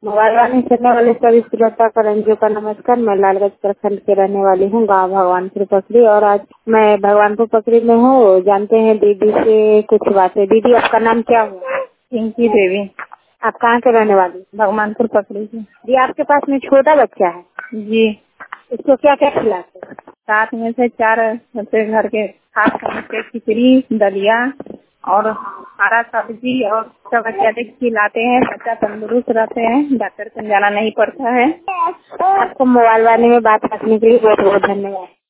Mobile वाले चलने वाले सभी श्रोता करंजियों का नमस्कार। मैं लालगंज प्रखंड के रहने वाली हूँ, गांव भगवानपुर पकड़ी। और आज मैं भगवानपुर पकड़ी में हूँ। जानते हैं दीदी से कुछ बातें। दीदी, आपका नाम क्या हुआ? पिंकी देवी। आप कहाँ के रहने वाली? भगवानपुर पकड़ी की। जी, आपके पास में छोटा बच्चा है जी। इसको क्या क्या खिलाते हैं? 7 में से 4 बच्चे घर के खास समझ खिचड़ी, दलिया और हरा सब्जी और सब अत्याधिक खिलाते हैं। बच्चा तंदुरुस्त रहते हैं, डॉक्टर को जाना नहीं पड़ता है। आपको मोबाइल वाले में बात करने के लिए बहुत बहुत धन्यवाद।